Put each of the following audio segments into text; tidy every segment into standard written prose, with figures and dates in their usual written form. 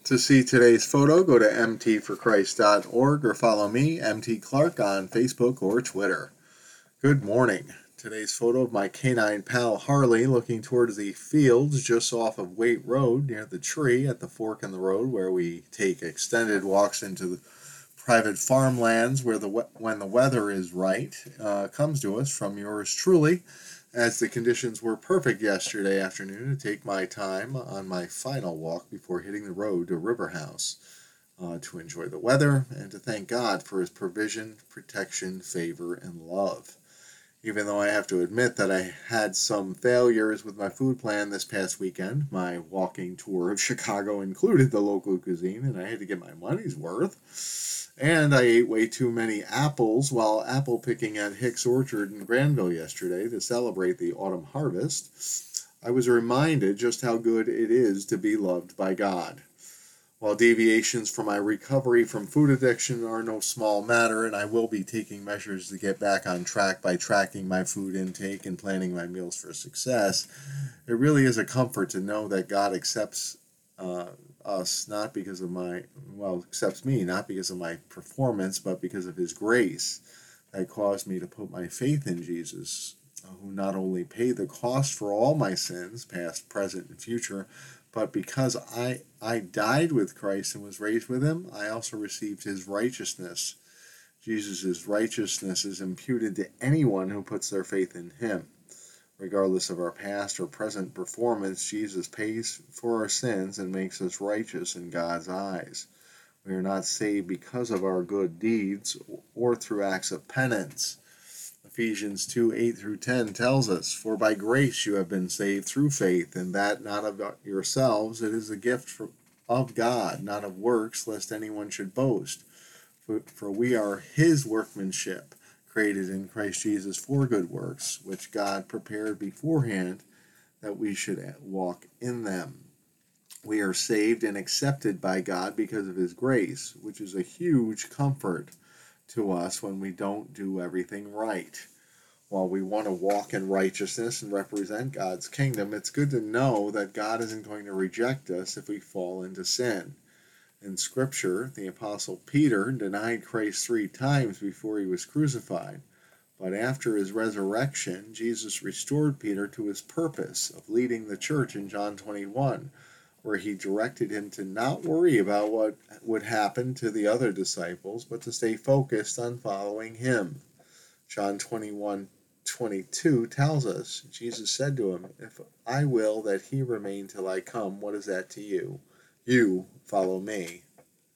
To see today's photo, go to mtforchrist.org or follow me, MT Clark, on Facebook or Twitter. Good morning. Today's photo of my canine pal Harley looking towards the fields just off of Waite Road near the tree at the fork in the road where we take extended walks into the private farmlands where when the weather is right, comes to us from yours truly, as the conditions were perfect yesterday afternoon to take my time on my final walk before hitting the road to River House, to enjoy the weather and to thank God for his provision, protection, favor, and love. Even though I have to admit that I had some failures with my food plan this past weekend, my walking tour of Chicago included the local cuisine, and I had to get my money's worth. And I ate way too many apples while apple picking at Hicks Orchard in Granville yesterday to celebrate the autumn harvest. I was reminded just how good it is to be loved by God. While deviations from my recovery from food addiction are no small matter, and I will be taking measures to get back on track by tracking my food intake and planning my meals for success, it really is a comfort to know that God accepts us not because of accepts me not because of my performance, but because of his grace that caused me to put my faith in Jesus, who not only paid the cost for all my sins, past, present, and future, but because I died with Christ and was raised with him, I also received his righteousness. Jesus' righteousness is imputed to anyone who puts their faith in him. Regardless of our past or present performance, Jesus pays for our sins and makes us righteous in God's eyes. We are not saved because of our good deeds or through acts of penance. Ephesians 2:8-10 tells us, "For by grace you have been saved through faith, and that not of yourselves, it is a gift of God, not of works, lest anyone should boast. For we are his workmanship, created in Christ Jesus for good works, which God prepared beforehand that we should walk in them." We are saved and accepted by God because of his grace, which is a huge comfort to us when we don't do everything right. While we want to walk in righteousness and represent God's kingdom, it's good to know that God isn't going to reject us if we fall into sin. In Scripture, the Apostle Peter denied Christ 3 times before he was crucified, but after his resurrection, Jesus restored Peter to his purpose of leading the church in John 21, where he directed him to not worry about what would happen to the other disciples, but to stay focused on following him. John 21:22 tells us, Jesus said to him, "If I will that he remain till I come, what is that to you? You follow me."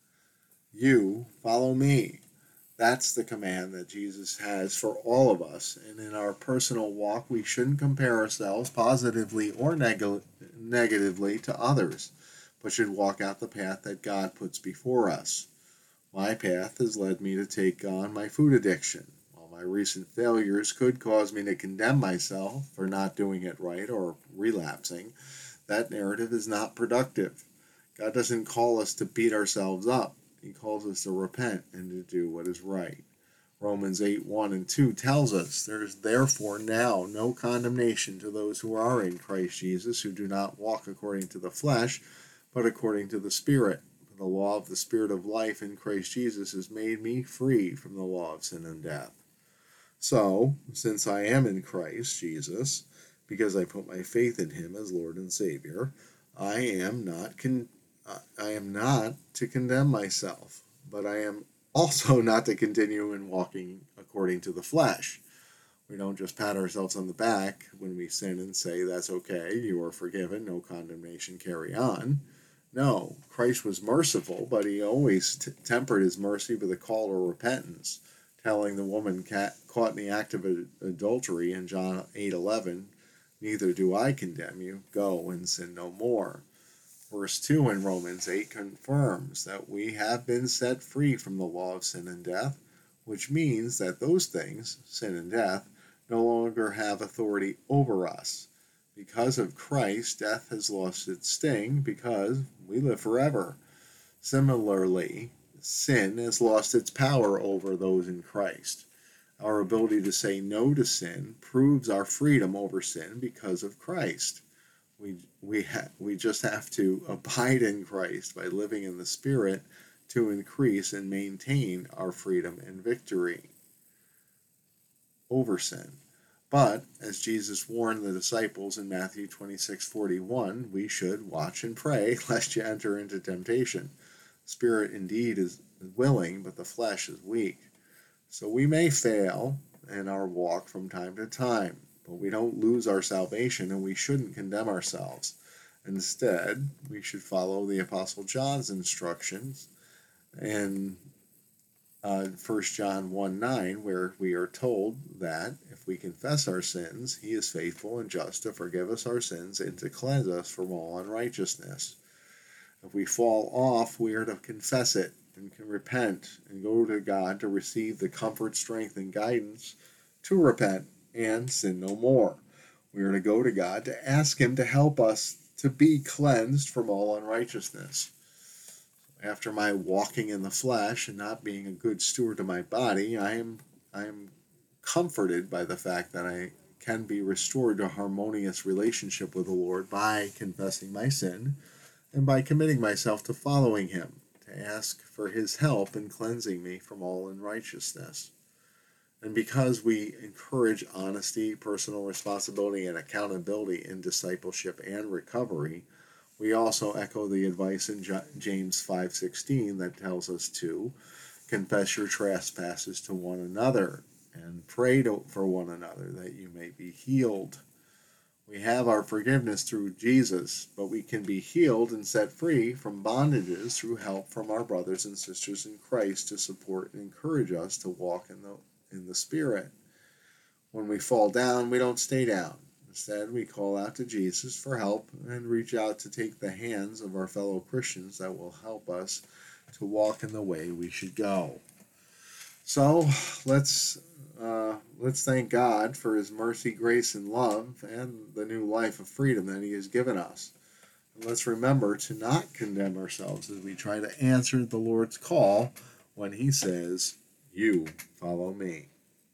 You follow me. That's the command that Jesus has for all of us. And in our personal walk, we shouldn't compare ourselves positively or negatively to others, but should walk out the path that God puts before us. My path has led me to take on my food addiction. While my recent failures could cause me to condemn myself for not doing it right or relapsing, that narrative is not productive. God doesn't call us to beat ourselves up. He calls us to repent and to do what is right. Romans 8:1-2 tells us, "There is therefore now no condemnation to those who are in Christ Jesus, who do not walk according to the flesh, but according to the Spirit. For the law of the Spirit of life in Christ Jesus has made me free from the law of sin and death." So, since I am in Christ Jesus, because I put my faith in him as Lord and Savior, I am not to condemn myself, but I am also not to continue in walking according to the flesh. We don't just pat ourselves on the back when we sin and say, "That's okay, you are forgiven, no condemnation, carry on." No, Christ was merciful, but he always tempered his mercy with a call to repentance, telling the woman caught in the act of adultery in John 8:11, "Neither do I condemn you, go and sin no more." Verse 2 in Romans 8 confirms that we have been set free from the law of sin and death, which means that those things, sin and death, no longer have authority over us. Because of Christ, death has lost its sting because we live forever. Similarly, sin has lost its power over those in Christ. Our ability to say no to sin proves our freedom over sin because of Christ. we just have to abide in Christ by living in the Spirit to increase and maintain our freedom and victory over sin. But, as Jesus warned the disciples in Matthew 26:41, we should watch and pray lest you enter into temptation. The spirit indeed is willing, but the flesh is weak. So we may fail in our walk from time to time, but we don't lose our salvation, and we shouldn't condemn ourselves. Instead, we should follow the Apostle John's instructions in 1 John 1:9, where we are told that if we confess our sins, he is faithful and just to forgive us our sins and to cleanse us from all unrighteousness. If we fall off, we are to confess it and can repent and go to God to receive the comfort, strength, and guidance to repent and sin no more. We are to go to God to ask him to help us to be cleansed from all unrighteousness. After my walking in the flesh and not being a good steward of my body, I am comforted by the fact that I can be restored to a harmonious relationship with the Lord by confessing my sin and by committing myself to following him, to ask for his help in cleansing me from all unrighteousness. And because we encourage honesty, personal responsibility, and accountability in discipleship and recovery, we also echo the advice in James 5:16 that tells us to confess your trespasses to one another and pray for one another that you may be healed. We have our forgiveness through Jesus, but we can be healed and set free from bondages through help from our brothers and sisters in Christ to support and encourage us to walk in the Spirit. When we fall down, we don't stay down. Instead, we call out to Jesus for help and reach out to take the hands of our fellow Christians that will help us to walk in the way we should go. So let's thank God for his mercy, grace, and love, and the new life of freedom that he has given us. And let's remember to not condemn ourselves as we try to answer the Lord's call when he says, "You follow me."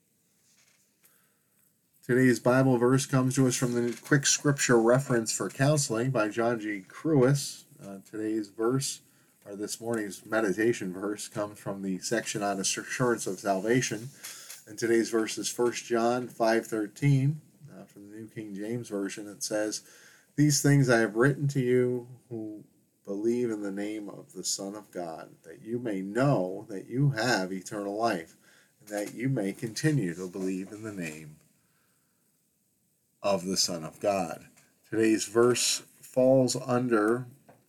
Today's Bible verse comes to us from the Quick Scripture Reference for Counseling by John G. Crewis. Today's verse, or this morning's meditation verse, comes from the section on assurance of salvation. And today's verse is 1 John 5:13 from the New King James Version. It says, "These things I have written to you who believe in the name of the Son of God, that you may know that you have eternal life, and that you may continue to believe in the name of the Son of God." Today's verse falls under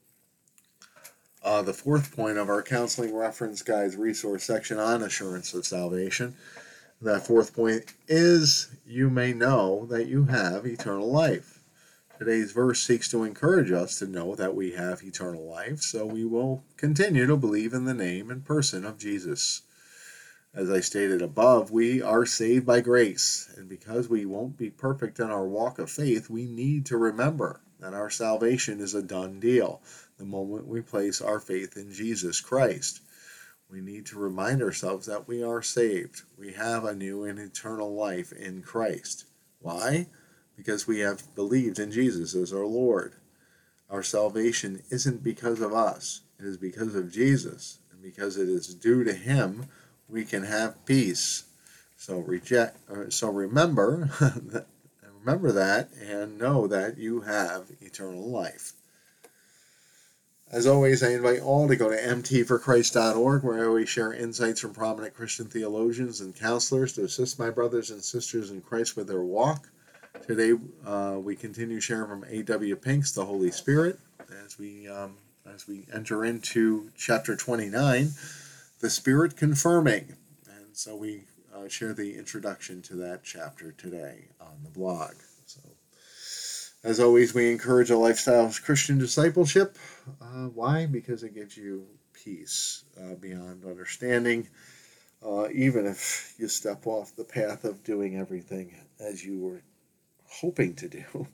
the fourth point of our Counseling Reference Guide's resource section on assurance of salvation. That fourth point is, you may know that you have eternal life. Today's verse seeks to encourage us to know that we have eternal life, so we will continue to believe in the name and person of Jesus. As I stated above, we are saved by grace, and because we won't be perfect in our walk of faith, we need to remember that our salvation is a done deal the moment we place our faith in Jesus Christ. We need to remind ourselves that we are saved. We have a new and eternal life in Christ. Why? Because we have believed in Jesus as our Lord. Our salvation isn't because of us. It is because of Jesus, and because it is due to him, we can have peace. So remember that and know that you have eternal life. As always, I invite all to go to mtforchrist.org, where I always share insights from prominent Christian theologians and counselors to assist my brothers and sisters in Christ with their walk. Today, we continue sharing from A.W. Pink's The Holy Spirit as we enter into chapter 29. The Spirit Confirming. And so we share the introduction to that chapter today on the blog. So, as always, we encourage a lifestyle of Christian discipleship. Why? Because it gives you peace beyond understanding, even if you step off the path of doing everything as you were hoping to do.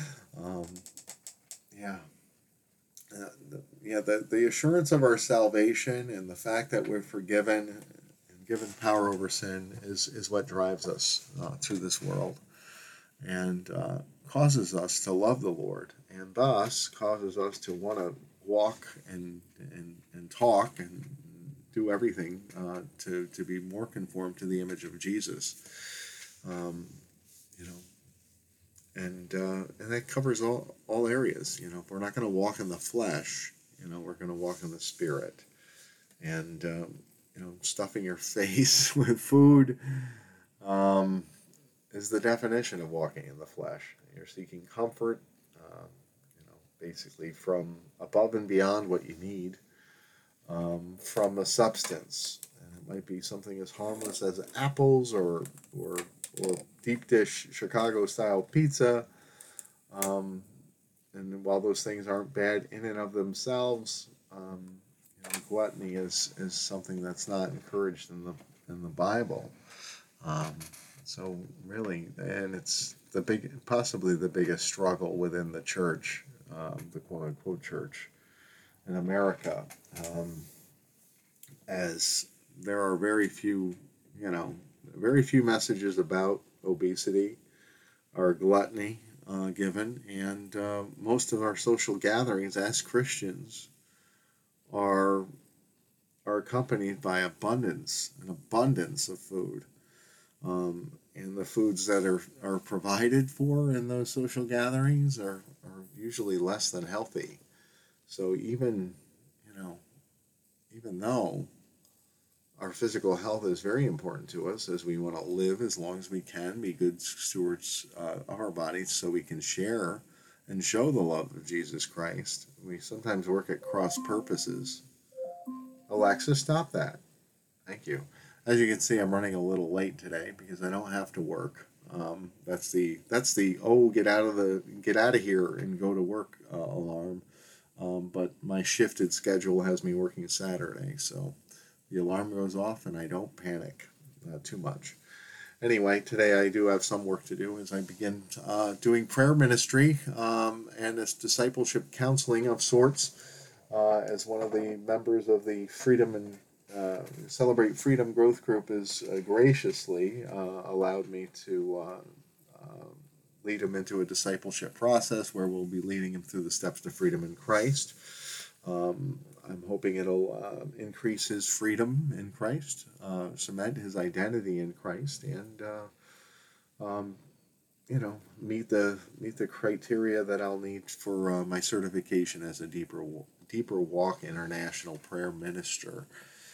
The assurance of our salvation and the fact that we're forgiven and given power over sin is what drives us through this world. And causes us to love the Lord, and thus causes us to want to walk and talk and do everything to be more conformed to the image of Jesus. You know, and that covers all areas. If we're not going to walk in the flesh, we're going to walk in the Spirit. And stuffing your face with food is the definition of walking in the flesh. You're seeking comfort, basically from above and beyond what you need, from a substance. And it might be something as harmless as apples or deep dish Chicago-style pizza. And while those things aren't bad in and of themselves, gluttony is something that's not encouraged in the Bible. So really, and it's possibly the biggest struggle within the church, the quote unquote church in America, as there are very few messages about obesity or gluttony given, and most of our social gatherings as Christians are accompanied by an abundance of food, and the foods that are provided for in those social gatherings are usually less than healthy. So even though our physical health is very important to us, as we want to live as long as we can, be good stewards of our bodies so we can share and show the love of Jesus Christ, we sometimes work at cross purposes. Alexa, stop that. Thank you. As you can see, I'm running a little late today because I don't have to work. That's the get out of here and go to work alarm. But my shifted schedule has me working Saturday, so the alarm goes off and I don't panic too much. Anyway, today I do have some work to do as I begin doing prayer ministry and it's discipleship counseling of sorts. As one of the members of the Freedom and Celebrate Freedom Growth Group is graciously allowed me to lead him into a discipleship process where we'll be leading him through the steps to freedom in Christ. I'm hoping it'll increase his freedom in Christ, cement his identity in Christ, and meet the criteria that I'll need for my certification as a Deeper Walk International Prayer Minister.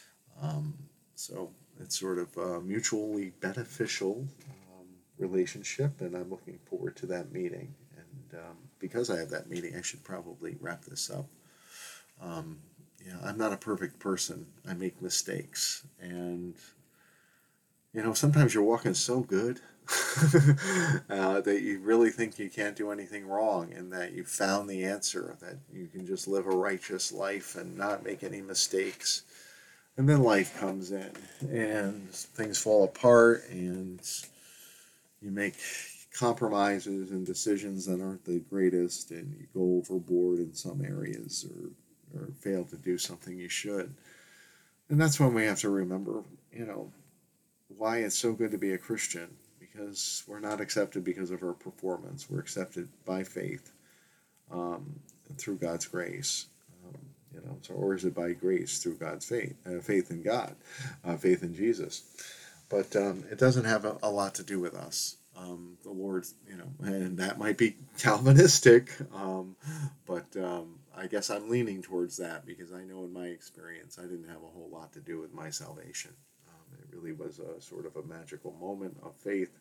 So it's sort of a mutually beneficial relationship, and I'm looking forward to that meeting. And because I have that meeting, I should probably wrap this up. I'm not a perfect person. I make mistakes, and sometimes you're walking so good that you really think you can't do anything wrong, and that you found the answer, that you can just live a righteous life and not make any mistakes. And then life comes in, and things fall apart, and you make compromises and decisions that aren't the greatest, and you go overboard in some areas, or fail to do something you should. And that's when we have to remember, why it's so good to be a Christian, because we're not accepted because of our performance. We're accepted by faith, through God's grace. Or is it by grace through God's faith in God, faith in Jesus? But it doesn't have a lot to do with us. The Lord, and that might be Calvinistic, but I guess I'm leaning towards that, because I know in my experience I didn't have a whole lot to do with my salvation. It really was a sort of a magical moment of faith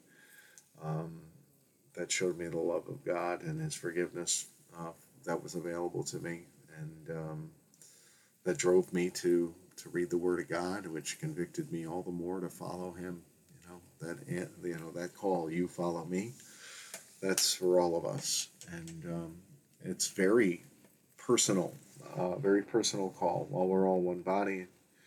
that showed me the love of God and His forgiveness that was available to me, and that drove me to read the Word of God, which convicted me all the more to follow Him. That call, "You follow me," that's for all of us, and it's very personal call. While we're all one body,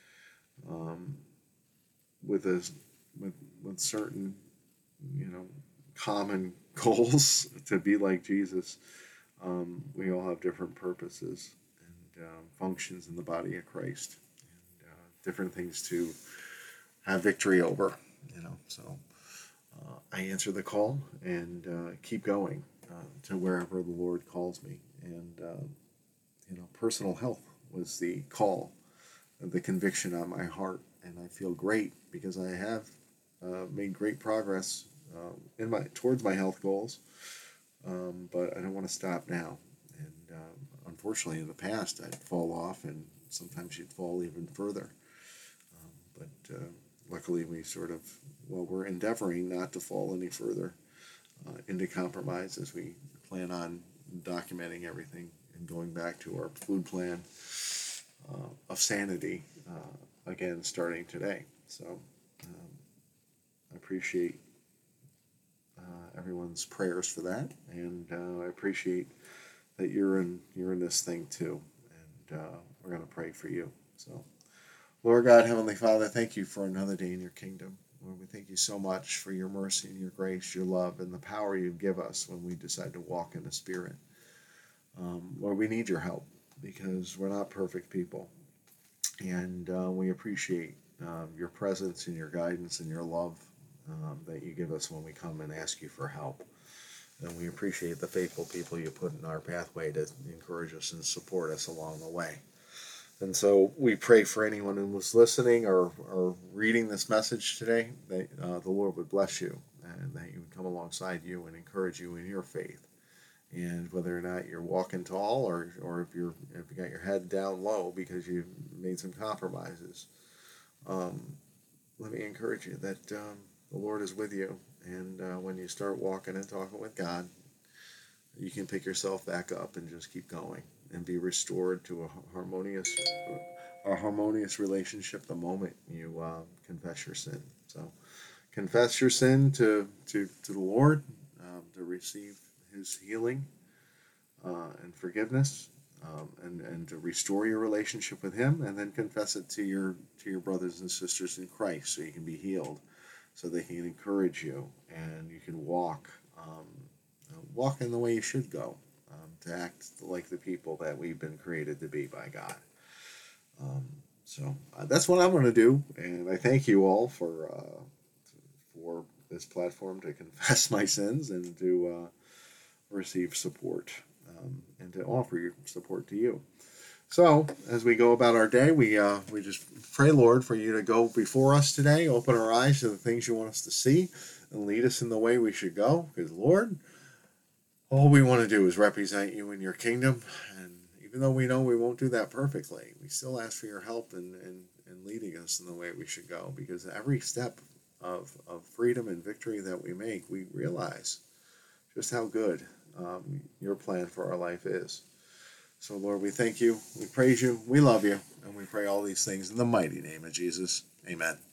with certain common goals to be like Jesus, we all have different purposes and functions in the body of Christ, and different things to have victory over. So I answer the call and keep going. to wherever the Lord calls me. And, personal health was the call, the conviction on my heart. And I feel great because I have made great progress towards my health goals, but I don't want to stop now. And unfortunately, in the past, I'd fall off, and sometimes you'd fall even further. But luckily, we're endeavoring not to fall any further into compromise as we plan on documenting everything and going back to our food plan of sanity again starting today. So I appreciate everyone's prayers for that, and I appreciate that you're in this thing too, and we're going to pray for you. So, Lord God, Heavenly Father, thank you for another day in your kingdom. Lord, we thank you so much for your mercy and your grace, your love, and the power you give us when we decide to walk in the Spirit. Lord, we need your help because we're not perfect people, and we appreciate your presence and your guidance and your love that you give us when we come and ask you for help. And we appreciate the faithful people you put in our pathway to encourage us and support us along the way. And so we pray for anyone who was listening or reading this message today, that the Lord would bless you and that He would come alongside you and encourage you in your faith. And whether or not you're walking tall or if you got your head down low because you made some compromises, let me encourage you that the Lord is with you. And when you start walking and talking with God, you can pick yourself back up and just keep going and be restored to a harmonious relationship the moment you confess your sin. So confess your sin to the Lord to receive His healing and forgiveness, and to restore your relationship with Him, and then confess it to your brothers and sisters in Christ so you can be healed, so they can encourage you and you can walk in the way you should go, to act like the people that we've been created to be by God. So that's what I'm going to do, and I thank you all for this platform to confess my sins and to receive support, and to offer your support to you. So as we go about our day, we just pray, Lord, for you to go before us today, open our eyes to the things you want us to see, and lead us in the way we should go. Because, Lord, all we want to do is represent you in your kingdom, and even though we know we won't do that perfectly, we still ask for your help in leading us in the way we should go, because every step of freedom and victory that we make, we realize just how good your plan for our life is. So, Lord, we thank you, we praise you, we love you, and we pray all these things in the mighty name of Jesus. Amen.